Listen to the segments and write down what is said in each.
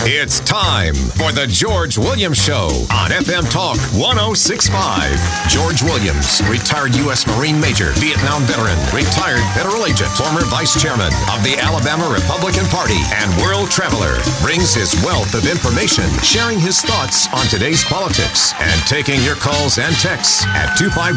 It's time for the George Williams Show on FM Talk 1065. George Williams, retired U.S. Marine Major, Vietnam veteran, retired federal agent, former vice chairman of the Alabama Republican Party, and world traveler, brings his wealth of information, sharing his thoughts on today's politics, and taking your calls and texts at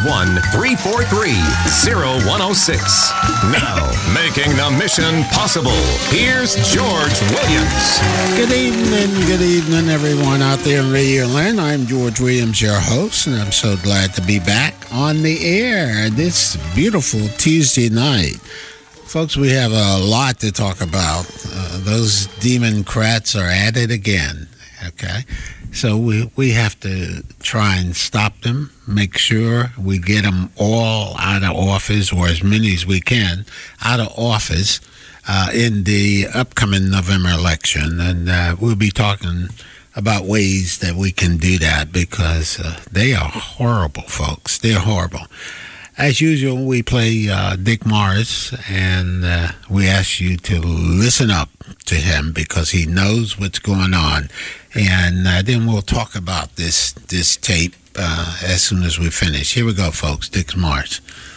251-343-0106. Now, making the mission possible, here's George Williams. Good evening, everyone out there in Radio Land. I'm George Williams, your host, and I'm so glad to be back on the air this beautiful Tuesday night. Folks, we have a lot to talk about. Those Democrats are at it again, okay? So we have to try and stop them, make sure we get them all out of office, or as many as we can, out of office in the upcoming November election. And we'll be talking about ways that we can do that because they are horrible, folks. They're horrible. As usual, we play Dick Morris, and we ask you to listen up to him because he knows what's going on. And then we'll talk about this tape as soon as we finish. Here we go, folks. Dick Morris.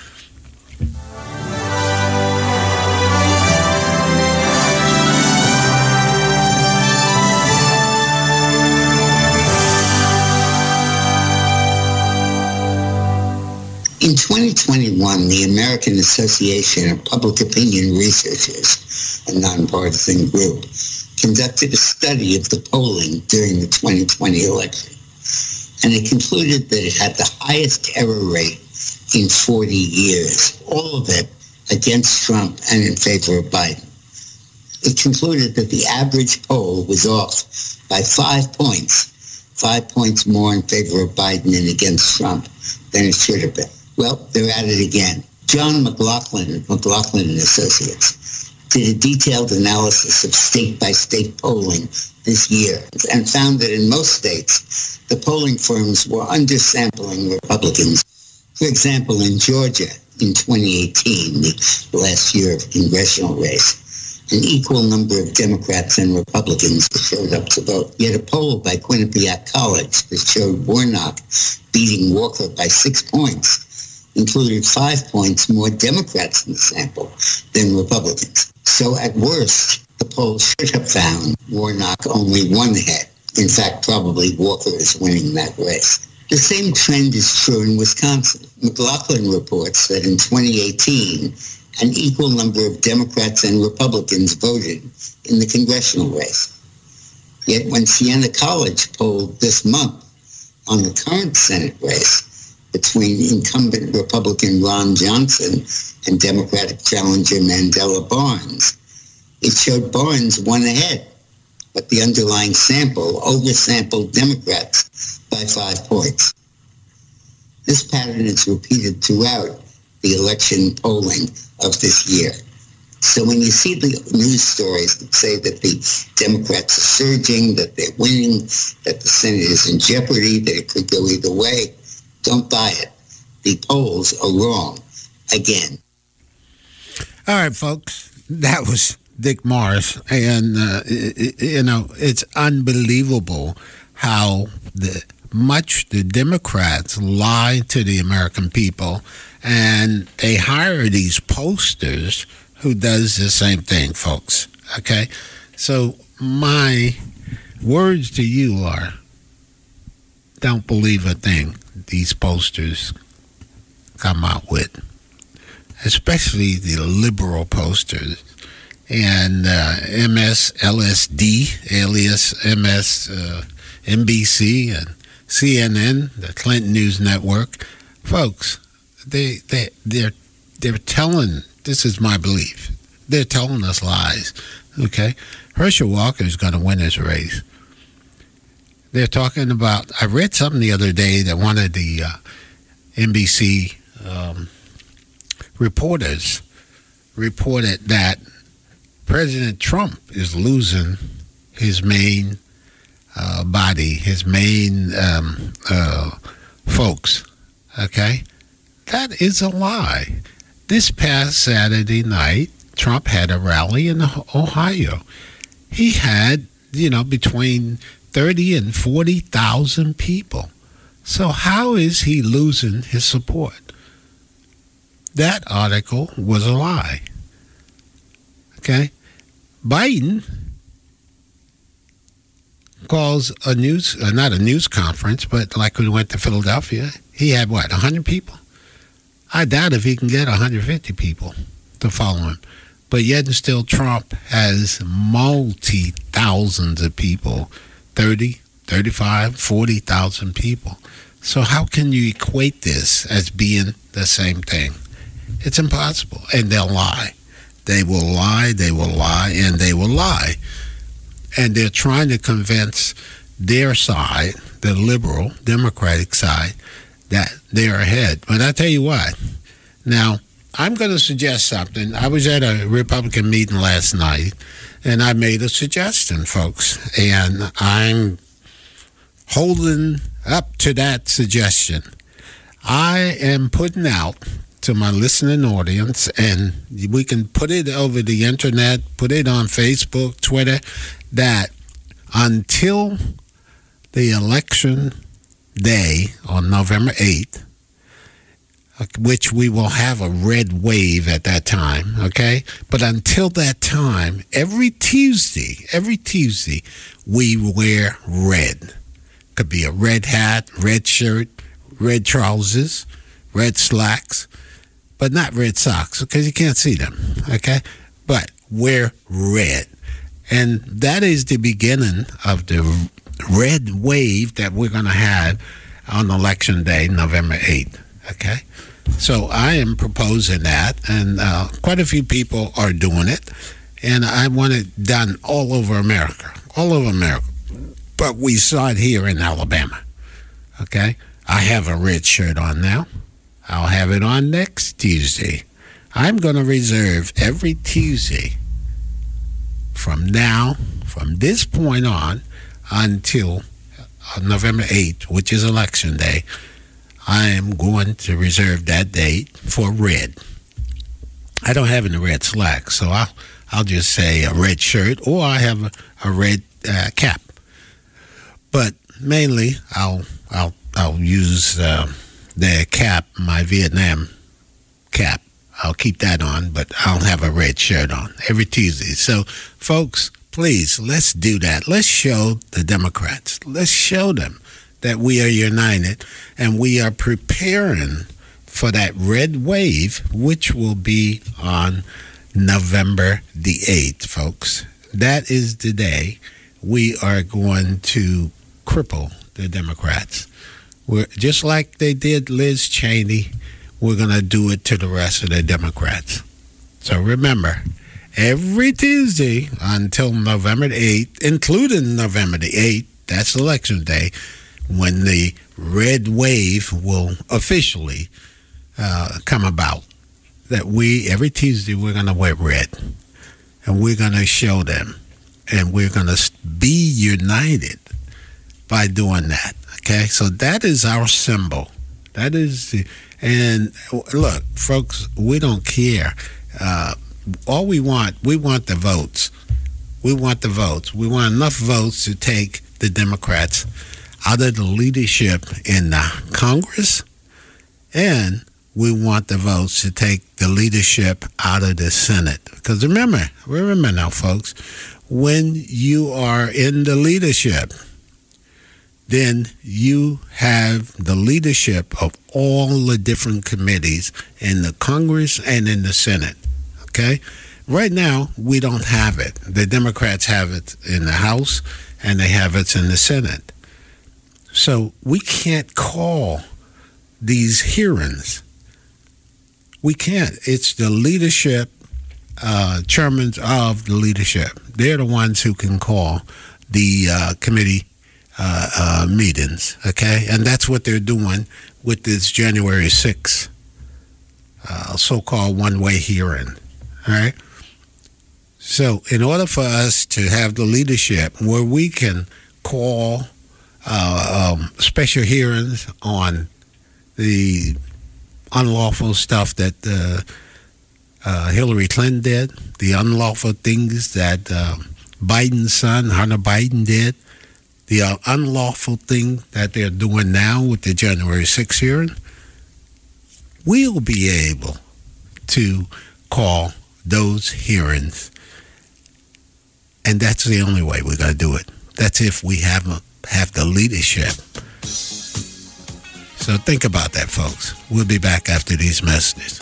In 2021, the American Association of Public Opinion Researchers, a nonpartisan group, conducted a study of the polling during the 2020 election, and it concluded that it had the highest error rate in 40 years, all of it against Trump and in favor of Biden. It concluded that the average poll was off by 5 points more in favor of Biden and against Trump than it should have been. Well, they're at it again. John McLaughlin of McLaughlin and Associates did a detailed analysis of state-by-state polling this year and found that in most states, the polling firms were undersampling Republicans. For example, in Georgia in 2018, the last year of congressional race, an equal number of Democrats and Republicans showed up to vote. Yet a poll by Quinnipiac College that showed Warnock beating Walker by 6 points included 5 points more Democrats in the sample than Republicans. So at worst, the poll should have found Warnock only one ahead. In fact, probably Walker is winning that race. The same trend is true in Wisconsin. McLaughlin reports that in 2018, an equal number of Democrats and Republicans voted in the congressional race. Yet when Siena College polled this month on the current Senate race between incumbent Republican Ron Johnson and Democratic challenger Mandela Barnes, it showed Barnes one ahead, but the underlying sample oversampled Democrats by 5 points. This pattern is repeated throughout the election polling of this year. So when you see the news stories that say that the Democrats are surging, that they're winning, that the Senate is in jeopardy, that it could go either way, don't buy it. The polls are wrong again. All right, folks, that was Dick Morris. And, it's unbelievable how much the Democrats lie to the American people, and they hire these posters who does the same thing, folks. Okay? So my words to you are, don't believe a thing these posters come out with, especially the liberal posters and MSLSD, alias NBC and CNN, the Clinton News Network. Folks, they're telling, this is my belief, they're telling us lies, okay? Herschel Walker is going to win this race. They're talking about, I read something the other day that one of the NBC reporters reported that President Trump is losing his main body, his main folks, okay? That is a lie. This past Saturday night, Trump had a rally in Ohio. He had between 30 and 40,000 people. So how is he losing his support? That article was a lie. Okay? Biden calls not a news conference, but like when we went to Philadelphia, he had 100 people? I doubt if he can get 150 people to follow him. But yet and still Trump has multi-thousands of people, 30, 35, 40,000 people. So how can you equate this as being the same thing? It's impossible. And they'll lie. They will lie, they will lie, and they will lie. And they're trying to convince their side, the liberal, Democratic side, that they're ahead. But I tell you what, now, I'm going to suggest something. I was at a Republican meeting last night, and I made a suggestion, folks. And I'm holding up to that suggestion. I am putting out to my listening audience, and we can put it over the internet, put it on Facebook, Twitter, that until the election day on November 8th, which we will have a red wave at that time, okay? But until that time, every Tuesday, we wear red. Could be a red hat, red shirt, red trousers, red slacks, but not red socks because you can't see them, okay? But wear red. And that is the beginning of the red wave that we're going to have on Election Day, November 8th, okay? So I am proposing that, and quite a few people are doing it, and I want it done all over America. But we saw it here in Alabama, okay? I have a red shirt on now. I'll have it on next Tuesday. I'm going to reserve every Tuesday from this point on, until November 8th, which is Election Day. I am going to reserve that date for red. I don't have any red slacks, so I'll just say a red shirt, or I have a red cap. But mainly, I'll use the cap, my Vietnam cap. I'll keep that on, but I'll have a red shirt on every Tuesday. So, folks, please, let's do that. Let's show the Democrats. Let's show them that we are united and we are preparing for that red wave, which will be on November the 8th, folks. That is the day we are going to cripple the Democrats. We're just like they did Liz Cheney. We're going to do it to the rest of the Democrats. So remember, every Tuesday until November the 8th, including November the 8th, that's Election Day, when the red wave will officially come about, that every Tuesday, we're going to wear red. And we're going to show them. And we're going to be united by doing that. Okay? So that is our symbol. That is and look, folks, we don't care. All we want the votes. We want the votes. We want enough votes to take the Democrats out of the leadership in the Congress, and we want the votes to take the leadership out of the Senate. Because remember now, folks, when you are in the leadership, then you have the leadership of all the different committees in the Congress and in the Senate, okay? Right now, we don't have it. The Democrats have it in the House, and they have it in the Senate. So we can't call these hearings. We can't. It's the leadership, chairmen of the leadership. They're the ones who can call the committee meetings, okay? And that's what they're doing with this January 6th so-called one-way hearing, all right? So in order for us to have the leadership where we can call special hearings on the unlawful stuff that Hillary Clinton did, the unlawful things that Biden's son, Hunter Biden, did, the unlawful thing that they're doing now with the January 6th hearing, we'll be able to call those hearings. And that's the only way we're going to do it. That's if we have the leadership. So think about that, folks. We'll be back after these messages.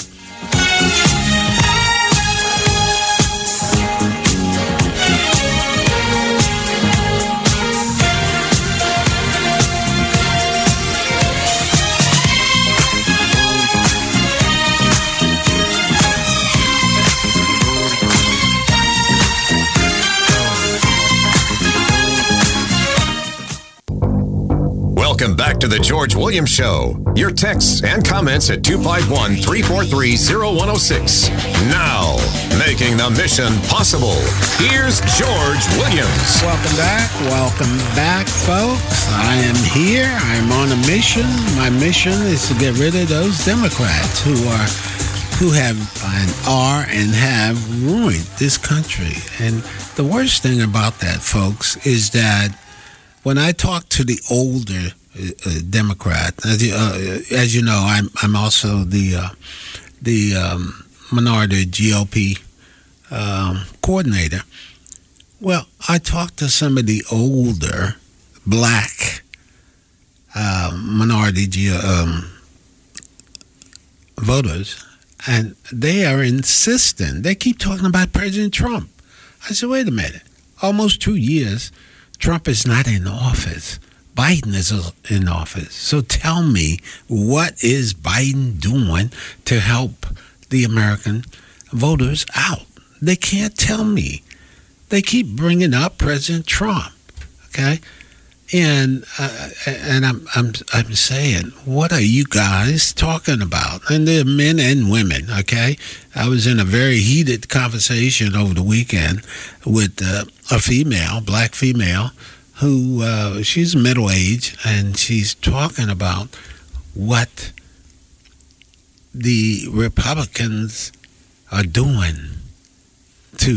Welcome back to the George Williams Show. Your texts and comments at 251-343-0106. Now, making the mission possible, here's George Williams. Welcome back, folks. I am here. I'm on a mission. My mission is to get rid of those Democrats who have ruined this country. And the worst thing about that, folks, is that when I talk to the older Democrat, as you know, I'm also the minority GOP coordinator. Well, I talked to some of the older black minority voters, and they are insistent. They keep talking about President Trump. I said, wait a minute. Almost 2 years, Trump is not in office. Biden is in office. So tell me, what is Biden doing to help the American voters out? They can't tell me. They keep bringing up President Trump, okay? And I'm saying, what are you guys talking about? And they're men and women, okay? I was in a very heated conversation over the weekend with a female, black female, who she's middle-aged, and she's talking about what the Republicans are doing to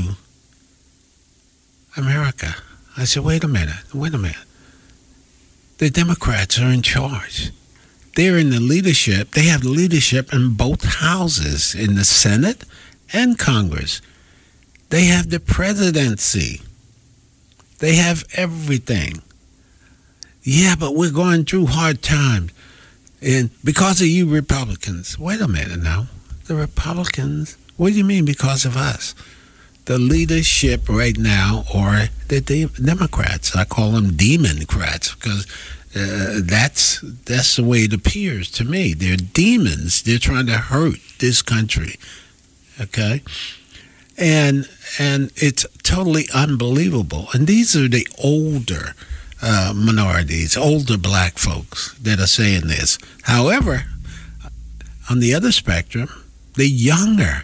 America. I said, wait a minute. The Democrats are in charge. They're in the leadership. They have leadership in both houses, in the Senate and Congress. They have the presidency. They have everything. Yeah, but we're going through hard times. And because of you Republicans. Wait a minute now. The Republicans? What do you mean because of us? The leadership right now are the Democrats. I call them Democrats because that's the way it appears to me. They're demons. They're trying to hurt this country. Okay? And it's totally unbelievable. And these are the older minorities, older black folks that are saying this. However, on the other spectrum, the younger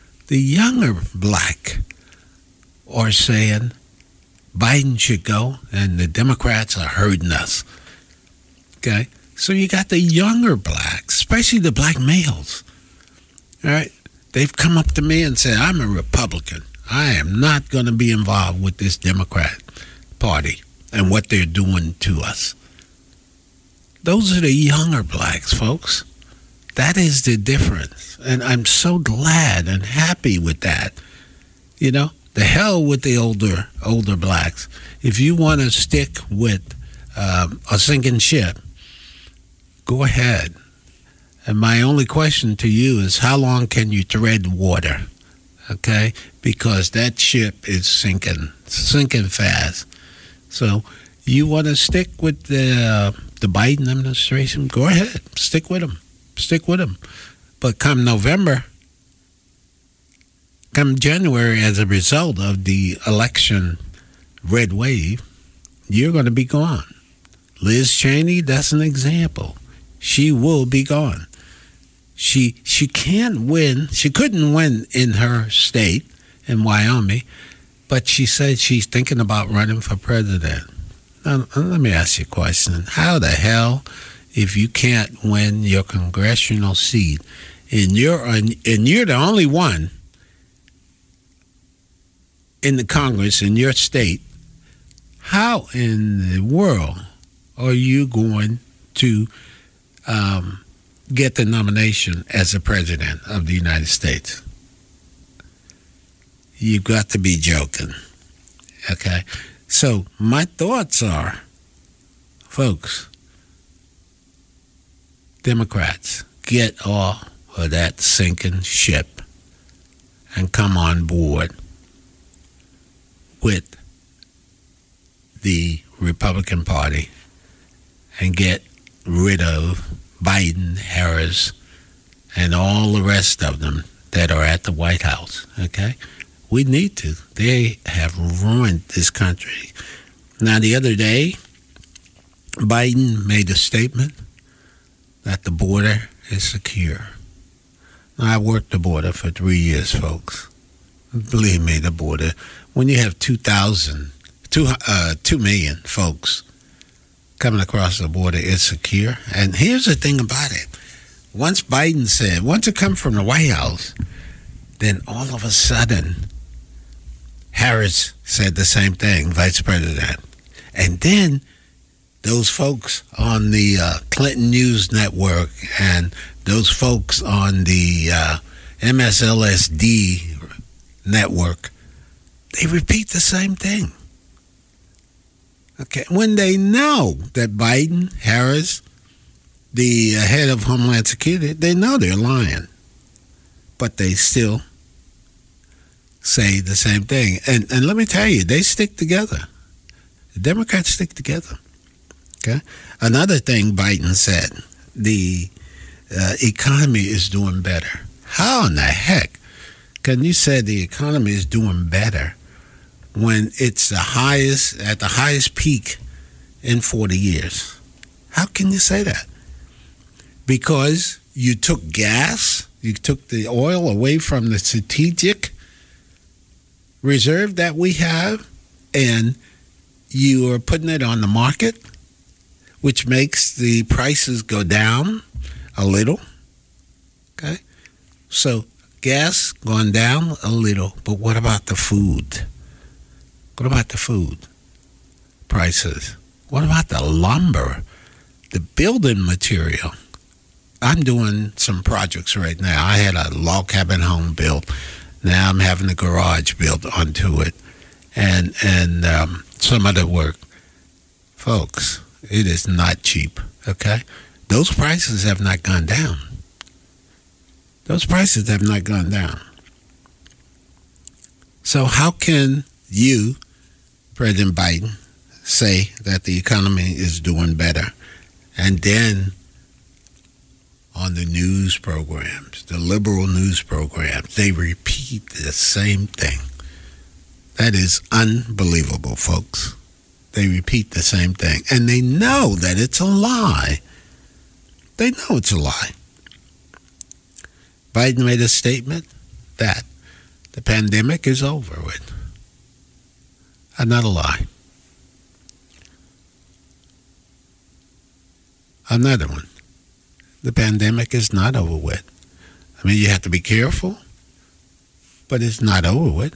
black are saying Biden should go and the Democrats are hurting us. Okay? So you got the younger blacks, especially the black males. All right? They've come up to me and said, I'm a Republican. I am not going to be involved with this Democrat Party and what they're doing to us. Those are the younger blacks, folks. That is the difference. And I'm so glad and happy with that. You know, the hell with the older blacks. If you want to stick with a sinking ship, go ahead. And my only question to you is, how long can you tread water? Okay? Because that ship is sinking fast. So you want to stick with the Biden administration? Go ahead. Stick with them. But come January, as a result of the election red wave, you're going to be gone. Liz Cheney, that's an example. She will be gone. She can't win. She couldn't win in her state, in Wyoming, but she said she's thinking about running for president. Now, let me ask you a question. How the hell, if you can't win your congressional seat, and you're the only one in the Congress in your state, how in the world are you going to get the nomination as the President of the United States? You've got to be joking. Okay? So my thoughts are, folks, Democrats, get off of that sinking ship and come on board with the Republican Party and get rid of Biden, Harris, and all the rest of them that are at the White House, okay? We need to. They have ruined this country. Now, the other day, Biden made a statement that the border is secure. Now, I worked the border for 3 years, folks. Believe me, the border, when you have 2 million folks coming across the border, it's secure. And here's the thing about it. Once Biden said, once it comes from the White House, then all of a sudden, Harris said the same thing, Vice President. And then those folks on the Clinton News Network and those folks on the MSLSD network, they repeat the same thing. Okay, when they know that Biden, Harris, the head of Homeland Security, they know they're lying, but they still say the same thing. And let me tell you, they stick together. The Democrats stick together. Okay. Another thing Biden said, the economy is doing better. How in the heck can you say the economy is doing better when it's at the highest peak in 40 years? How can you say that? Because you took gas, you took the oil away from the strategic reserve that we have, and you are putting it on the market, which makes the prices go down a little. Okay? So gas gone down a little, but what about the food? What about the food prices? What about the lumber, the building material? I'm doing some projects right now. I had a log cabin home built. Now I'm having a garage built onto it, and some other work. Folks, it is not cheap, okay? Those prices have not gone down. Those prices have not gone down. So how can you, President Biden, say that the economy is doing better, and then on the news programs, the liberal news programs, they repeat the same thing? That is unbelievable, folks. They repeat the same thing, and they know that it's a lie. They know it's a lie. Biden made a statement that the pandemic is over with. Another lie. Another one. The pandemic is not over with. I mean, you have to be careful, but it's not over with.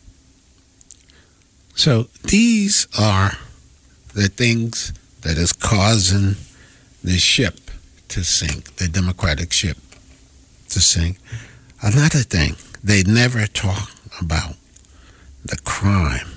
So these are the things that is causing the ship to sink, the Democratic ship to sink. Another thing, they never talk about the crime.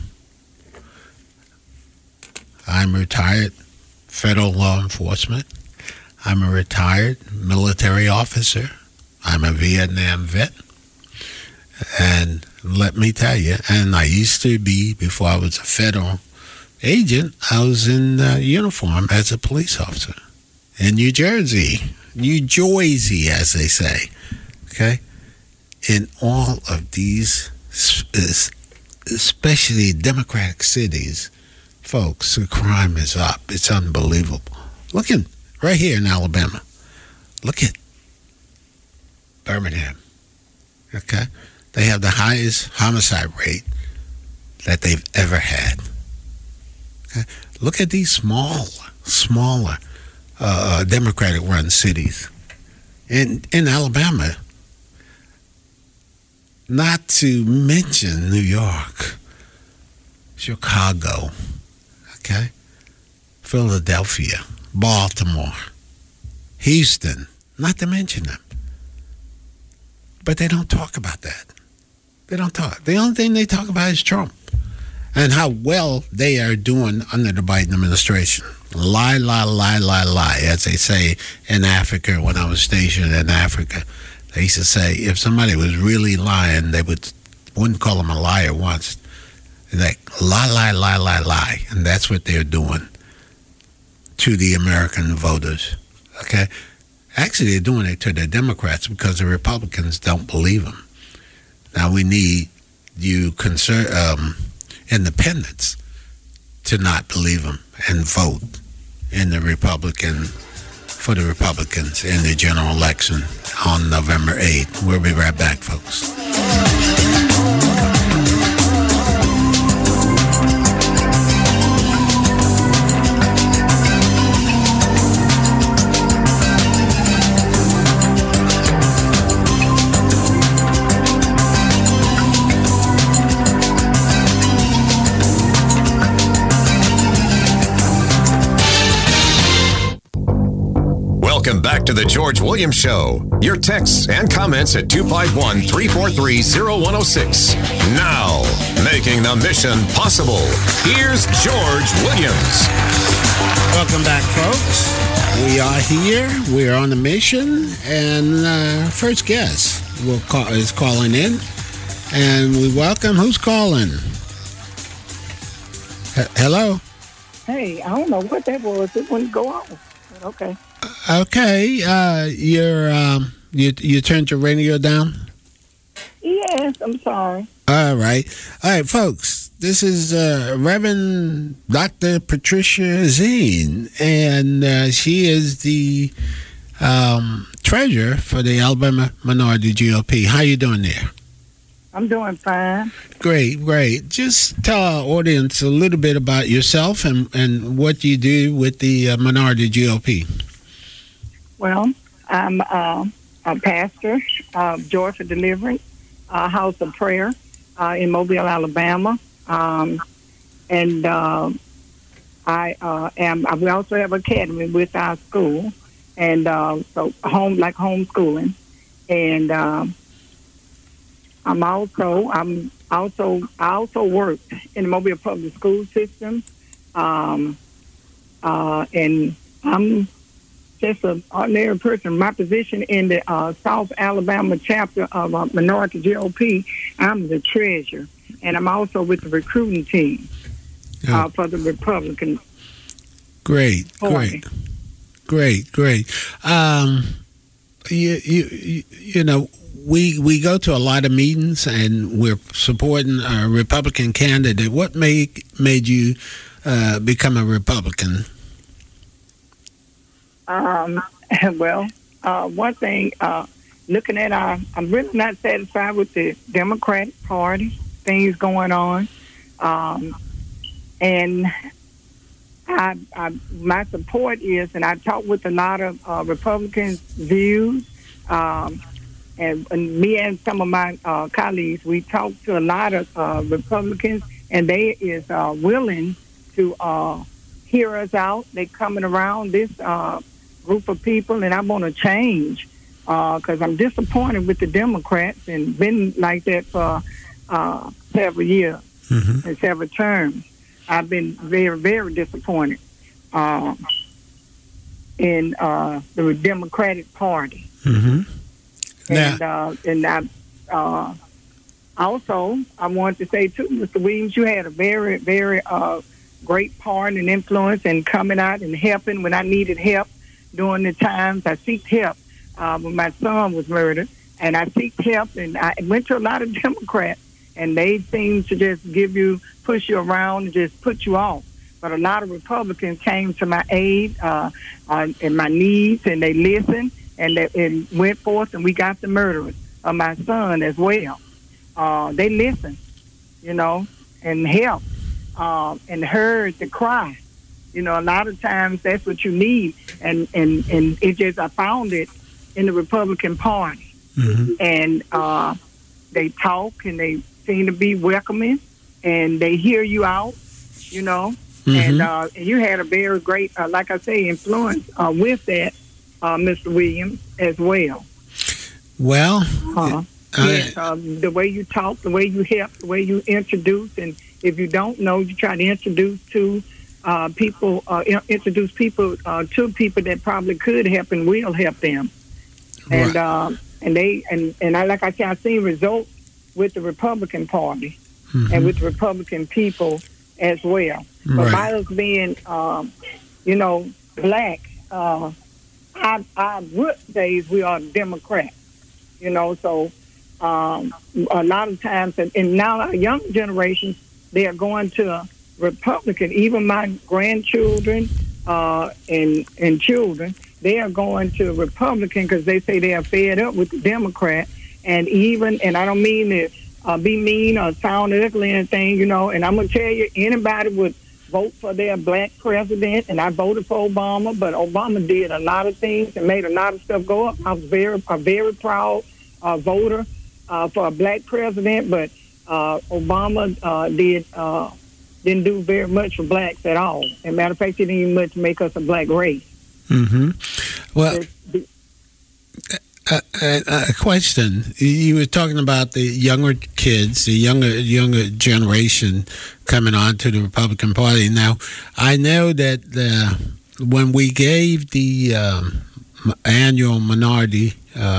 I'm retired federal law enforcement. I'm a retired military officer. I'm a Vietnam vet. And let me tell you, and I used to be, before I was a federal agent, I was in uniform as a police officer in New Jersey, as they say, okay? In all of these, especially Democratic cities, folks, the crime is up. It's unbelievable. Look at right here in Alabama. Look at Birmingham, okay? They have the highest homicide rate that they've ever had. Okay? Look at these smaller Democratic-run cities. In Alabama, not to mention New York, Chicago, okay, Philadelphia, Baltimore, Houston, not to mention them. But they don't talk about that. They don't talk. The only thing they talk about is Trump and how well they are doing under the Biden administration. Lie, lie, lie, lie, lie, as they say in Africa. When I was stationed in Africa, they used to say if somebody was really lying, they wouldn't call them a liar once. Like, lie, lie, lie, lie, lie. And that's what they're doing to the American voters, okay? Actually, they're doing it to the Democrats because the Republicans don't believe them. Now, we need you independents to not believe them and vote for the Republicans in the general election on November 8th. We'll be right back, folks. Welcome back to the George Williams Show. Your texts and comments at 251-343-0106. Now, making the mission possible, here's George Williams. Welcome back, folks. We are here. We are on a mission. And first guest is calling in. And we welcome. Who's calling? Hello? Hey, I don't know what that was. It wouldn't go on. Okay. Okay, you turned your radio down? Yes, I'm sorry. All right, folks. This is Reverend Dr. Patricia Zine, and she is the treasurer for the Alabama Minority GOP. How you doing there? I'm doing fine. Great. Just tell our audience a little bit about yourself and what you do with the Minority GOP. Well, I'm a pastor of Joy for Deliverance, House of Prayer in Mobile, Alabama. We also have an academy with our school, and so homeschooling. And I also work in the Mobile public school system, and I'm just an ordinary person. My position in the South Alabama chapter of Minority GOP, I'm the treasurer, and I'm also with the recruiting team for the Republican Great. You know, we go to a lot of meetings, and we're supporting a Republican candidate. What made you become a Republican? One thing, looking at I'm really not satisfied with the Democratic Party, things going on. And my support is, and I talk with a lot of Republicans' views, and me and some of my colleagues, we talk to a lot of Republicans, and they is willing to hear us out. They coming around this group of people, and I want to change because I'm disappointed with the Democrats and been like that for several years and several terms. I've been very, very disappointed in the Democratic Party. And also, I want to say, too, Mr. Williams, you had a very, very great part and influence in coming out and helping when I needed help during the times I seeked help when my son was murdered. And I seeked help, and I went to a lot of Democrats, and they seemed to just push you around and just put you off. But a lot of Republicans came to my aid and my needs, and they listened, and they went forth, and we got the murderers of my son as well. They listened, and helped, and heard the cry. A lot of times that's what you need, and it just, I found it in the Republican Party. And they talk, and they seem to be welcoming, and they hear you out, you know. And you had a very great, like I say, influence with that, Mr. Williams, as well. Well, yes, the way you talk, the way you help, the way you introduce, and if you don't know, you try to introduce to people, introduce people to people that probably could help and will help them. And right. and I, like I said, I've seen results with the Republican Party and with the Republican people as well. But by us being, you know, black, I would say we are Democrats, you know. So a lot of times, and now our young generation, they are going to Republican. Even my grandchildren and children, they are going to Republican because they say they are fed up with the Democrat. And I don't mean to be mean or sound ugly or anything, you know. And I'm going to tell you, anybody would vote for their black president, and I voted for Obama, but Obama did a lot of things and made a lot of stuff go up. I was a very proud voter for a black president, but Obama didn't do very much for blacks at all. As a matter of fact, he didn't even much make us a black race. Well, a question. You were talking about the younger kids, the younger generation coming on to the Republican Party. Now, I know that when we gave the annual minority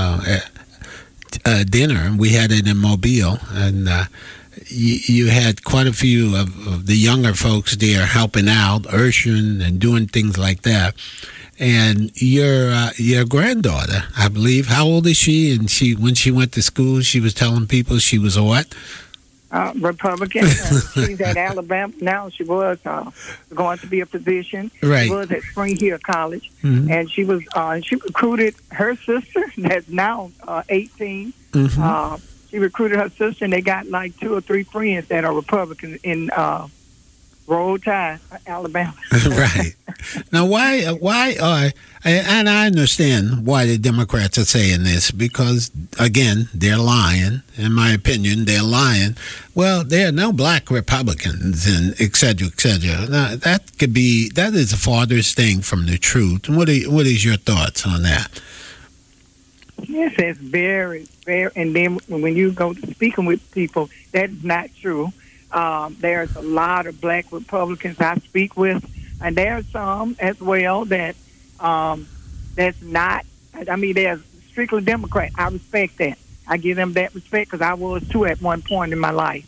dinner, we had it in Mobile, and you had quite a few of the younger folks there helping out, ushering and doing things like that. And your granddaughter, I believe, how old is she? And when she went to school, she was telling people she was a what? Republican. She's at Alabama now. She was going to be a physician. Right. She was at Spring Hill College, and she recruited her sister that's now 18. She recruited her sister, and they got like 2 or 3 friends that are Republicans in Roll Tide, Alabama. Right. Now, why and I understand why the Democrats are saying this, because, again, they're lying. In my opinion, they're lying. Well, there are no black Republicans, and et cetera, et cetera. Now, that is the farthest thing from the truth. What is your thoughts on that? Yes, it's very, very, and then when you go to speaking with people, that's not true. There's a lot of black Republicans I speak with, and there's some as well that that's not. I mean, they're strictly Democrat. I respect that. I give them that respect because I was too at one point in my life.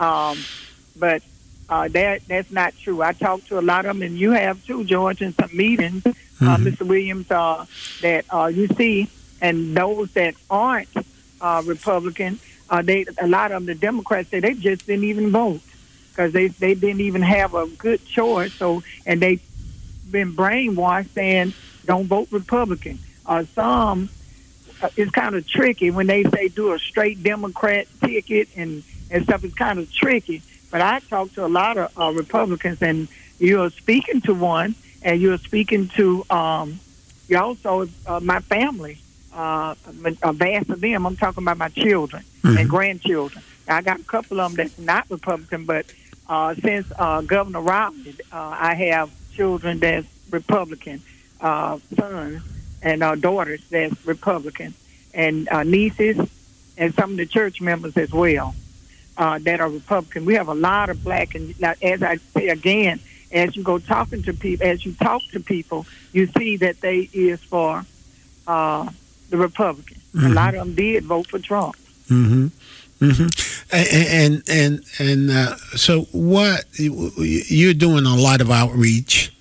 But that's not true. I talked to a lot of them, and you have too, George, in some meetings, Mr. Williams, that you see, and those that aren't Republican. A lot of them, the Democrats, say they just didn't even vote because they didn't even have a good choice. So, and they've been brainwashed saying don't vote Republican. Some it's kind of tricky when they say do a straight Democrat ticket and stuff. It's kind of tricky. But I talked to a lot of Republicans, and you're speaking to one, and you're speaking to you also my family. A vast of them. I'm talking about my children and grandchildren. I got a couple of them that's not Republican, but since Governor Romney, I have children that's Republican, sons and daughters that's Republican, and nieces and some of the church members as well that are Republican. We have a lot of black, and as I say again, as you go talking to people, as you talk to people, you see that they is for the Republicans. A lot of them did vote for Trump. And so what you're doing a lot of outreach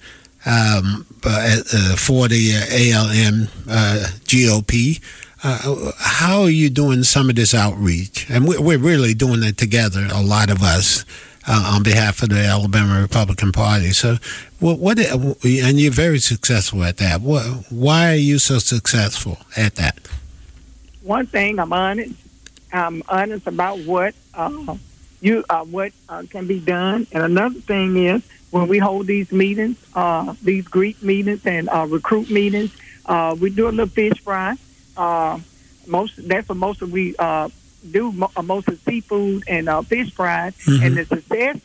for the ALM GOP. How are you doing some of this outreach? And we're really doing it together, a lot of us, on behalf of the Alabama Republican Party. So, and you're very successful at that. Why are you so successful at that? One thing, I'm honest. I'm honest about what can be done. And another thing is when we hold these meetings, these Greek meetings and recruit meetings, we do a little fish fry. That's what most of we do most of seafood and fish fries. And the success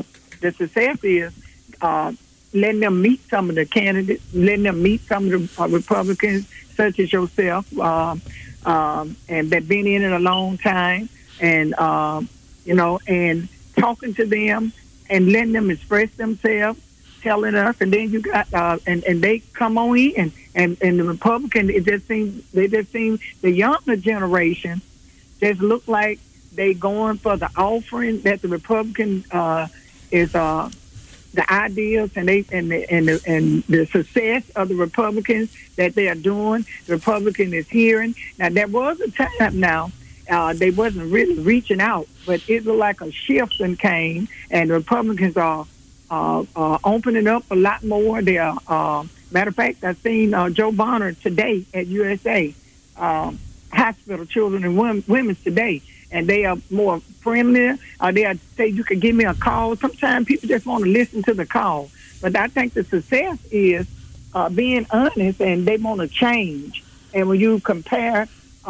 is letting them meet some of the candidates, letting them meet some of the Republicans, such as yourself, and that been in it a long time, and and talking to them and letting them express themselves, telling us, and then you got and they come on in, and the Republican, they just seem the younger generation just look like they going for the offering that the Republican is the ideas and the success of the Republicans that they are doing. The Republican is hearing. Now there was a time now they wasn't really reaching out, but it looked like a shift came, and the Republicans are opening up a lot more. They are matter of fact, I seen Joe Bonner today at USA Hospital, Children and Women's today. And they are more friendly. They say you can give me a call. Sometimes people just want to listen to the call. But I think the success is being honest, and they want to change. And when you compare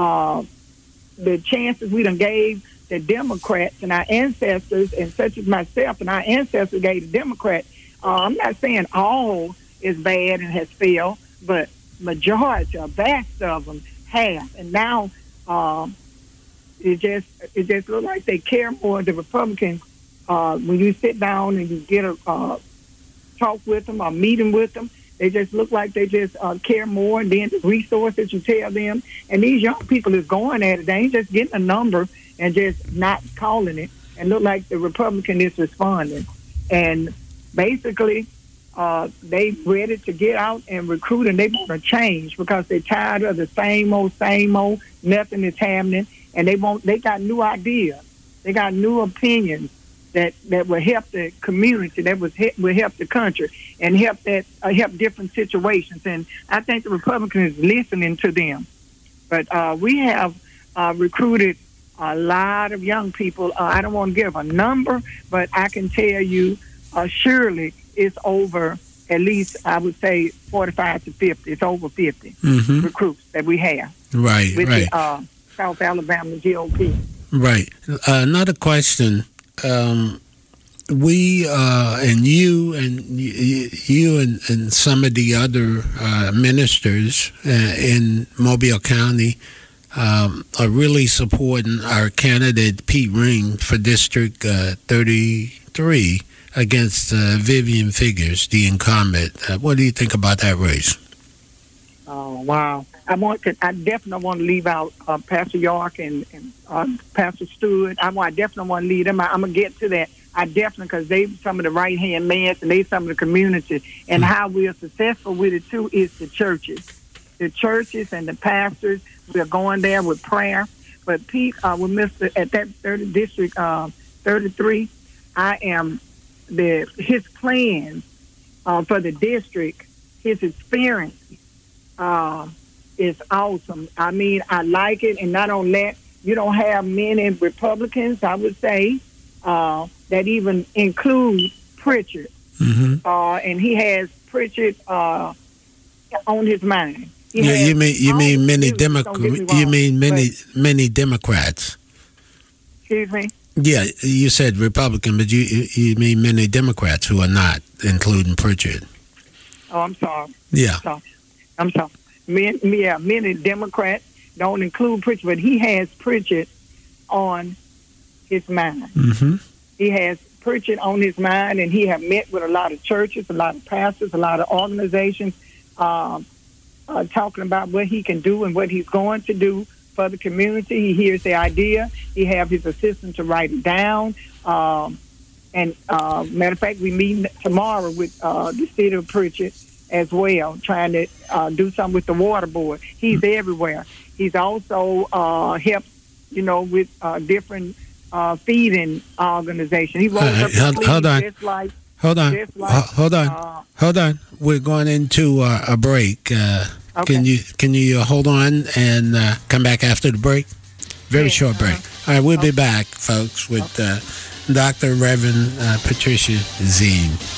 the chances we done gave the Democrats and our ancestors, and such as myself and our ancestors gave the Democrats, I'm not saying all is bad and has failed, but majority, a vast of them have. And now it just looks like they care more. The Republicans, when you sit down and you get a talk with them or meeting with them, they just look like they just care more. And then the resources you tell them, and these young people is going at it. They ain't just getting a number and just not calling it, and look like the Republican is responding. And basically, they ready to get out and recruit, and they want to change because they're tired of the same old, nothing is happening. And they got new ideas. They got new opinions that will help the community, that will help the country, and help different situations. And I think the Republicans is listening to them. But we have recruited a lot of young people. I don't want to give a number, but I can tell you surely it's over at least, I would say, 45 to 50. It's over 50 recruits that we have. Right, with right. The, South Alabama GOP. Right. Another question. We and you and some of the other ministers in Mobile County are really supporting our candidate Pete Ring for District 33 against Vivian Figures, the incumbent. What do you think about that race? Oh, wow. I definitely want to leave out Pastor York and Pastor Stewart. I definitely want to leave them. I'm going to get to that. I definitely, because they some of the right-hand men and they some of the community. And how we are successful with it, too, is the churches. The churches and the pastors, we are going there with prayer. But Pete, with Mr. at that 30 District 33, I am his plans for the district, his experience, is awesome. I mean, I like it, and not only that, you don't have many Republicans, I would say, that even include Pritchett. And he has Pritchett on his mind. You mean many Democrats? You mean many Democrats? Excuse me. Yeah, you said Republican, but you mean many Democrats who are not, including Pritchett. Oh, I'm sorry. Yeah. I'm sorry. Many Democrats don't include Pritchett, but he has Pritchett on his mind. He has Pritchett on his mind, and he have met with a lot of churches, a lot of pastors, a lot of organizations, talking about what he can do and what he's going to do for the community. He hears the idea. He have his assistant to write it down. And matter of fact, we meet tomorrow with the city of Pritchett as well, trying to do something with the water board. He's everywhere. He's also helped, with different feeding organizations. He Hold on. We're going into a break. Okay. Can you hold on and come back after the break? Very short break. All right, we'll be back, folks, with Dr. Reverend Patricia Zine.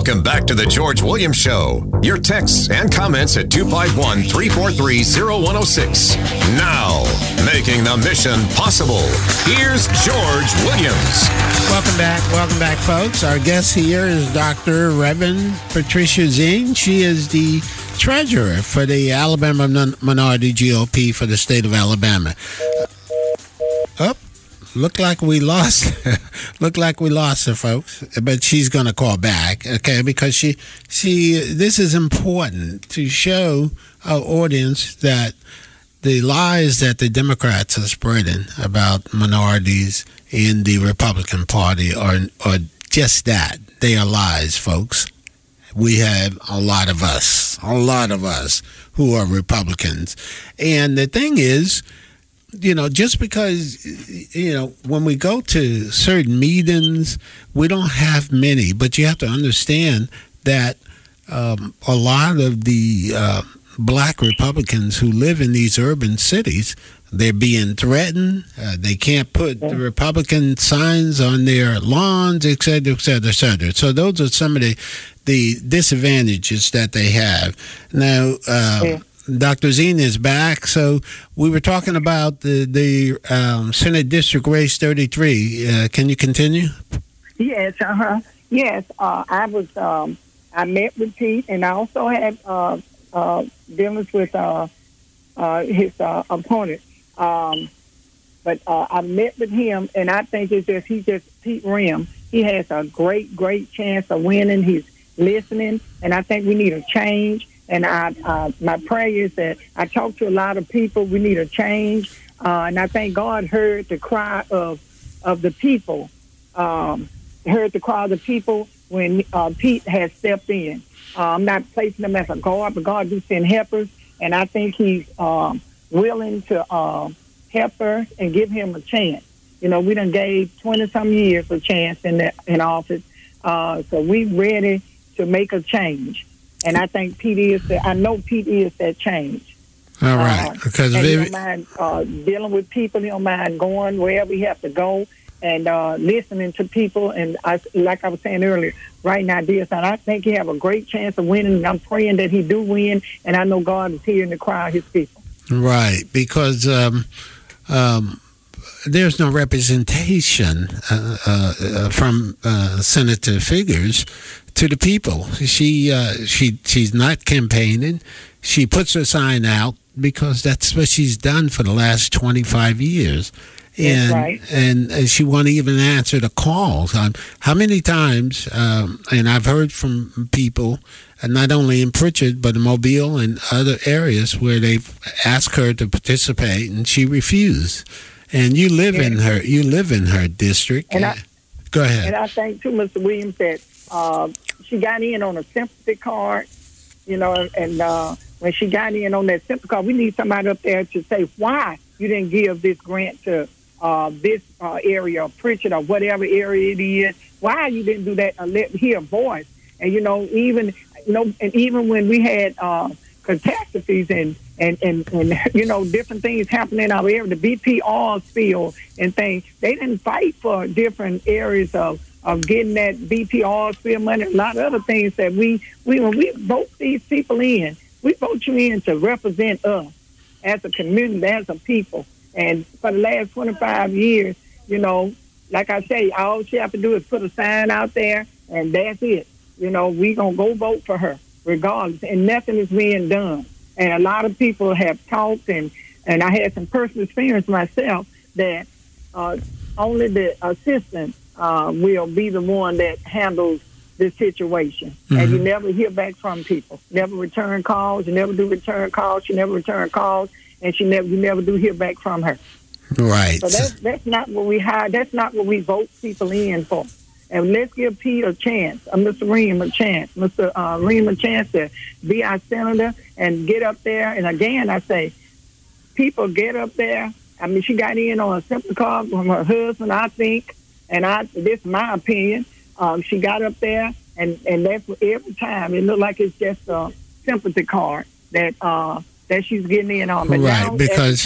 Welcome back to the George Williams Show. Your texts and comments at 251-343-0106. Now, making the mission possible, here's George Williams. Welcome back, folks. Our guest here is Dr. Reverend Patricia Zine. She is the treasurer for the Alabama Minority GOP for the state of Alabama. Look like we lost her, folks. But she's going to call back, okay? Because she, this is important to show our audience that the lies that the Democrats are spreading about minorities in the Republican Party are just that. They are lies, folks. We have a lot of us who are Republicans. And the thing is, just because, when we go to certain meetings, we don't have many, but you have to understand that a lot of the black Republicans who live in these urban cities, they're being threatened. They can't put the Republican signs on their lawns, et cetera, et cetera, et cetera. So those are some of the disadvantages that they have. Now, Dr. Zine is back. So we were talking about the Senate District Race 33. Can you continue? Yes, Yes, I met with Pete, and I also had dealings with his opponent. But I met with him, and I think he's just Pete Rim. He has a great chance of winning. He's listening, and I think we need a change. And my prayer is that I talk to a lot of people. We need a change, and I think God heard the cry of the people. Heard the cry of the people when Pete has stepped in. I'm not placing him as a guard, but God do send helpers, and I think he's willing to help her and give him a chance. We done gave 20-some years a chance in office, so we ready to make a change. And I think I know Pete is that change. All right. Because he don't mind dealing with people. He don't mind going wherever he has to go and listening to people. And like I was saying earlier, right now, I think he have a great chance of winning. And I'm praying that he do win. And I know God is hearing the cry of his people. Right. Because there's no representation from Senator Figures to the people. She's not campaigning. She puts her sign out because that's what she's done for the last 25 years. And, right. And she won't even answer the calls. How many times, and I've heard from people, not only in Pritchard, but in Mobile and other areas where they've asked her to participate and she refused. And you live in her district. Go ahead. And I think too, Mr. Williams, that she got in on a sympathy card, and when she got in on that sympathy card, we need somebody up there to say why you didn't give this grant to this area, or Pritchard, or whatever area it is. Why you didn't do that and let me hear a voice? And even when we had catastrophes and different things happening in our area, the BP oil spill and things, they didn't fight for different areas of getting that BP oil spill money, a lot of other things that when we vote these people in, we vote you in to represent us as a community, as a people. And for the last 25 years, like I say, all she have to do is put a sign out there, and that's it. We gonna go vote for her regardless, and nothing is being done. And a lot of people have talked, and I had some personal experience myself that only the assistant will be the one that handles this situation. Mm-hmm. And you never hear back from people. Never return calls. You never do return calls. She never return calls, and you never do hear back from her. Right. So that's not what we hire. That's not what we vote people in for. And let's give Pete a chance, Mr. Ream a chance, Mr. Ream a chance to be our senator and get up there. And again, I say, people get up there. I mean, she got in on a sympathy card from her husband, I think, and this is my opinion. She got up there, and that's every time. It looked like it's just a sympathy card that she's getting in on. But right, now because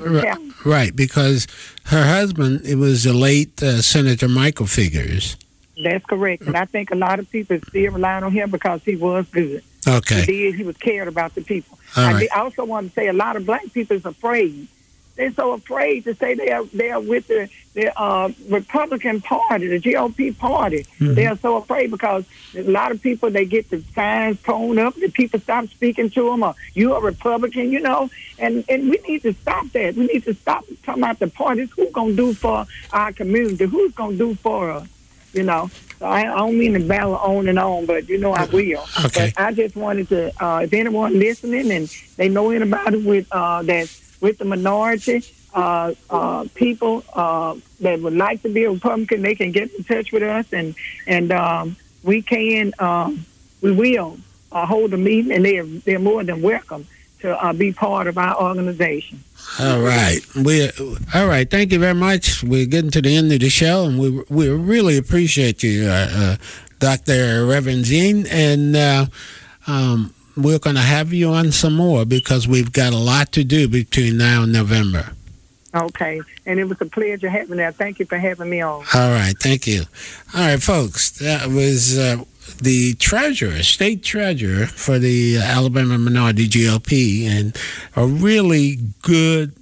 right, because her husband, it was the late Senator Michael Figures. That's correct. And I think a lot of people still relying on him because he was good. Okay. He was cared about the people. All right. I also want to say a lot of black people is afraid. They're so afraid to say they are with the Republican Party, the GOP Party. Mm-hmm. They are so afraid because a lot of people, they get the signs torn up. The people stop speaking to them, or you're a Republican, And we need to stop that. We need to stop talking about the parties. Who's going to do for our community? Who's going to do for us? So I don't mean to battle on and on, but I will. Okay. But I just wanted to, if anyone listening and they know anybody with that's with the minority people that would like to be a Republican, they can get in touch with us, and we will hold a meeting, and they're more than welcome to be part of our organization. All right. All right. Thank you very much. We're getting to the end of the show, and we really appreciate you, Dr. Reverend Jean, and we're going to have you on some more because we've got a lot to do between now and November. Okay. And it was a pleasure having that. Thank you for having me on. All right. Thank you. All right, folks. That was the state treasurer for the Alabama Minority GOP, and a really good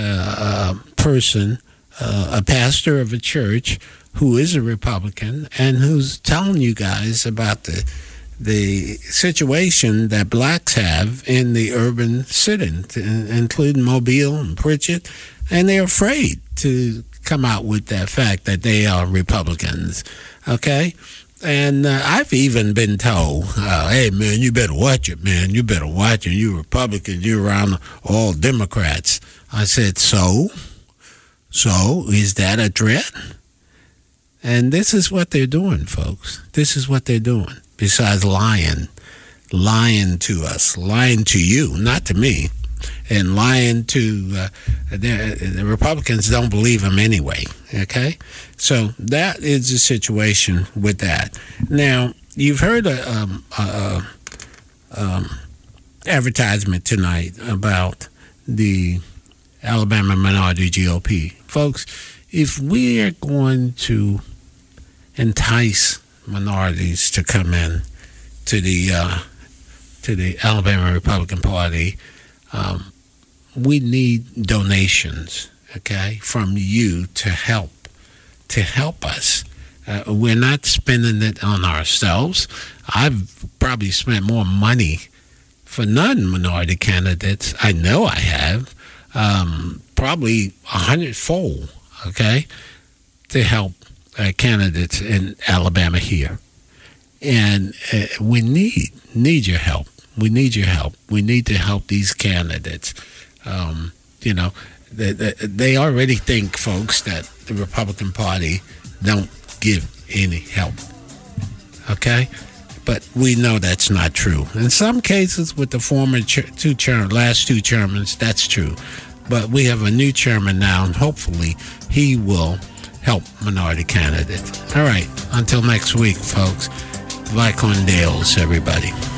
person, a pastor of a church who is a Republican and who's telling you guys about the situation that blacks have in the urban setting, including Mobile and Pritchett, and they're afraid to come out with that fact that they are Republicans, okay? And I've even been told, hey, man, you better watch it, man. You better watch it. You Republicans, you're around all Democrats. I said, so is that a threat? And this is what they're doing, folks. This is what they're doing. Besides lying to us, lying to you, not to me, and lying to the Republicans don't believe them anyway, okay? So that is the situation with that. Now, you've heard a advertisement tonight about the Alabama Minority GOP. Folks, if we are going to entice minorities to come in to the Alabama Republican Party, we need donations, okay, from you to help us. We're not spending it on ourselves. I've probably spent more money for non-minority candidates. I know I have, probably 100-fold, okay, to help candidates in Alabama here. And we need your help. We need your help. We need to help these candidates. They already think, folks, that the Republican Party don't give any help. Okay? But we know that's not true. In some cases, with the former last two chairmen, that's true. But we have a new chairman now, and hopefully he will help minority candidates. All right. Until next week, folks. Vicon Dales, everybody.